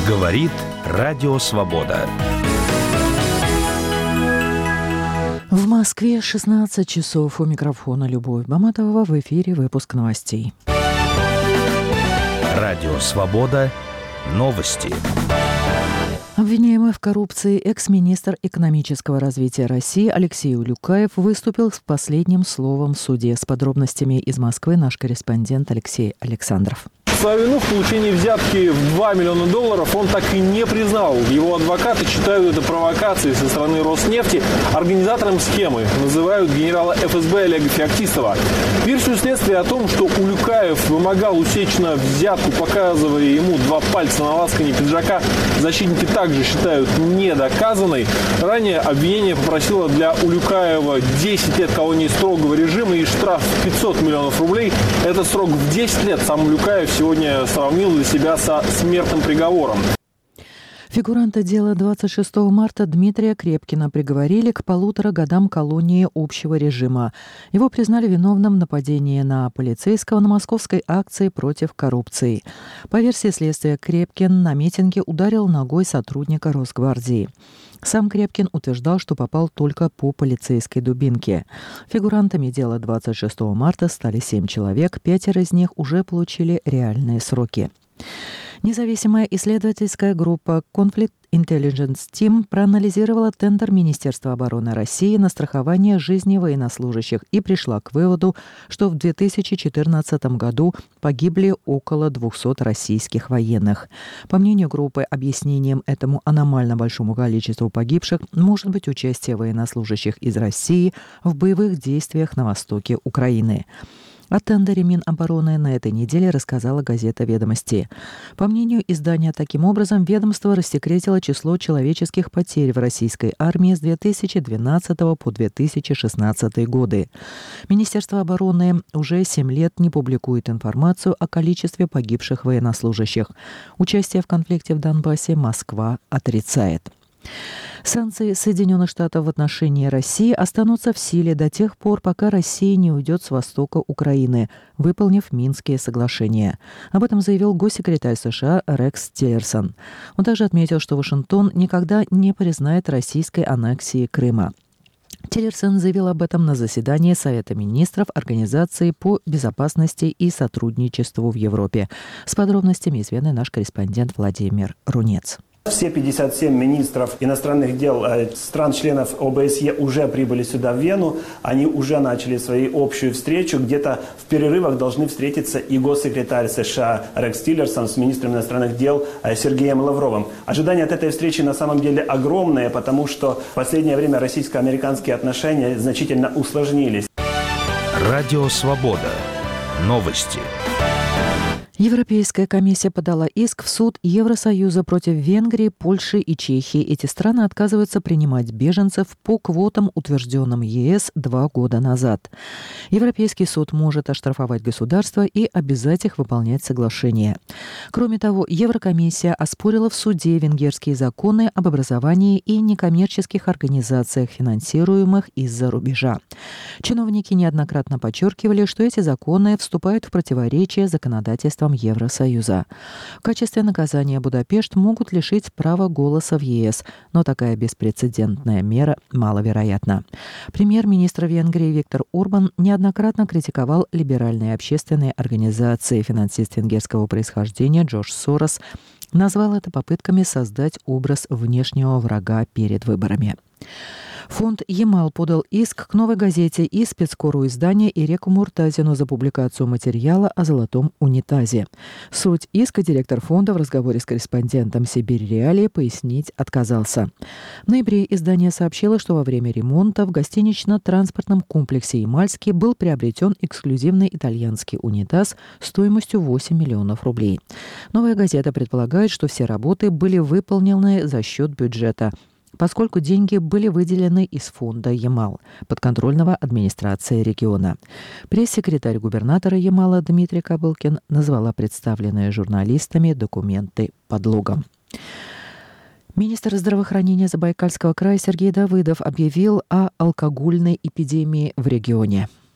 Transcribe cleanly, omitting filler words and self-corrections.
Говорит Радио Свобода. В Москве 16 часов. У микрофона Любовь Баматова. В эфире выпуск новостей. Радио Свобода. Новости. Обвиняемый в коррупции экс-министр экономического развития России Алексей Улюкаев выступил с последним словом в суде. С подробностями из Москвы наш корреспондент Алексей Александров. Свою вину в получении взятки в $2 миллиона он так и не признал. Его адвокаты считают это провокацией со стороны Роснефти. Организатором схемы называют генерала ФСБ Олега Феоктистова. Версию следствия о том, что Улюкаев вымогал усеченно взятку, показывая ему 2 пальца на лацкане пиджака, защитники также считают недоказанной. Ранее обвинение попросило для Улюкаева 10 лет колонии строгого режима и штраф 500 миллионов рублей. Этот срок в 10 лет сам Улюкаев сегодня сравнил для себя со смертным приговором. Фигуранта дела 26 марта Дмитрия Крепкина приговорили к 1,5 годам колонии общего режима. Его признали виновным в нападении на полицейского на московской акции против коррупции. По версии следствия, Крепкин на митинге ударил ногой сотрудника Росгвардии. Сам Крепкин утверждал, что попал только по полицейской дубинке. Фигурантами дела 26 марта стали 7 человек, 5 из них уже получили реальные сроки. Независимая исследовательская группа Conflict Intelligence Team проанализировала тендер Министерства обороны России на страхование жизни военнослужащих и пришла к выводу, что в 2014 году погибли около 200 российских военных. По мнению группы, объяснением этому аномально большому количеству погибших может быть участие военнослужащих из России в боевых действиях на востоке Украины. О тендере Минобороны на этой неделе рассказала газета «Ведомости». По мнению издания, таким образом, ведомство рассекретило число человеческих потерь в российской армии с 2012 по 2016 годы. Министерство обороны уже 7 лет не публикует информацию о количестве погибших военнослужащих. Участие в конфликте в Донбассе Москва отрицает. Санкции Соединенных Штатов в отношении России останутся в силе до тех пор, пока Россия не уйдет с востока Украины, выполнив Минские соглашения. Об этом заявил госсекретарь США Рекс Тиллерсон. Он также отметил, что Вашингтон никогда не признает российской аннексии Крыма. Тиллерсон заявил об этом на заседании Совета министров Организации по безопасности и сотрудничеству в Европе. С подробностями известный наш корреспондент Владимир Рунец. Все 57 министров иностранных дел стран-членов ОБСЕ уже прибыли сюда, в Вену. Они уже начали свою общую встречу. Где-то в перерывах должны встретиться и госсекретарь США Рекс Тиллерсон с министром иностранных дел Сергеем Лавровым. Ожидания от этой встречи на самом деле огромные, потому что в последнее время российско-американские отношения значительно усложнились. Радио Свобода. Новости. Европейская комиссия подала иск в суд Евросоюза против Венгрии, Польши и Чехии. Эти страны отказываются принимать беженцев по квотам, утвержденным ЕС 2 года назад. Европейский суд может оштрафовать государства и обязать их выполнять соглашение. Кроме того, Еврокомиссия оспорила в суде венгерские законы об образовании и некоммерческих организациях, финансируемых из-за рубежа. Чиновники неоднократно подчеркивали, что эти законы вступают в противоречие с законодательством Евросоюза. В качестве наказания Будапешт могут лишить права голоса в ЕС, но такая беспрецедентная мера маловероятна. Премьер-министр Венгрии Виктор Орбан неоднократно критиковал либеральные общественные организации. Финансист венгерского происхождения Джордж Сорос назвал это попытками создать образ внешнего врага перед выборами. Фонд «Ямал» подал иск к «Новой газете» и спецкору издания Иреку Муртазину за публикацию материала о золотом унитазе. Суть иска директор фонда в разговоре с корреспондентом «Сибирь Реалии» пояснить отказался. В ноябре издание сообщило, что во время ремонта в гостинично-транспортном комплексе «Ямальский» был приобретен эксклюзивный итальянский унитаз стоимостью 8 миллионов рублей. «Новая газета» предполагает, что все работы были выполнены за счет бюджета, поскольку деньги были выделены из фонда «Ямал», подконтрольного администрации региона. Пресс-секретарь губернатора Ямала Дмитрий Кобылкин назвала представленные журналистами документы подлогом. Министр здравоохранения Забайкальского края Сергей Давыдов объявил о алкогольной эпидемии в регионе.